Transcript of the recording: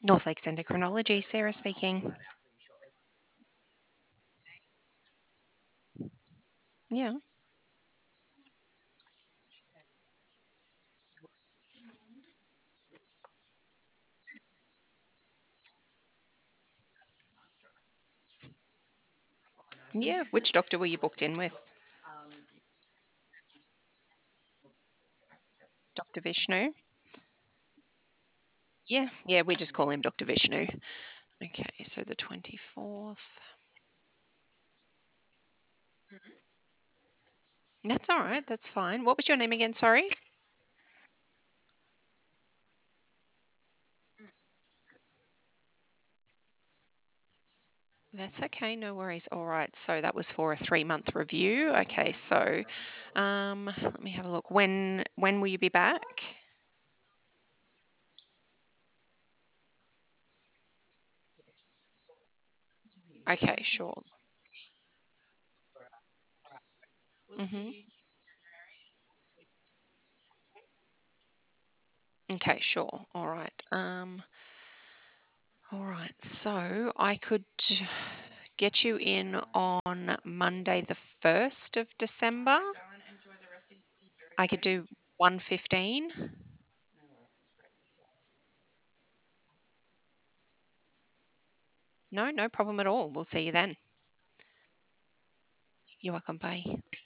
North Lakes Endocrinology, Sarah speaking. Yeah. Yeah. Which doctor were you booked in with? Dr. Vishnu? Yeah. Yeah, we just call him Dr. Vishnu. Okay, so the 24th. That's all right. That's fine. What was your name again? Sorry. That's okay. No worries. All right. So that was for a 3-month review. Okay. So let me have a look. When will you be back? Okay. Sure. Mhm. Okay. Sure. All right. All right. So I could get you in on Monday, the 1st of December. I could do 1:15. No, no problem at all. We'll see you then. You're welcome. Bye.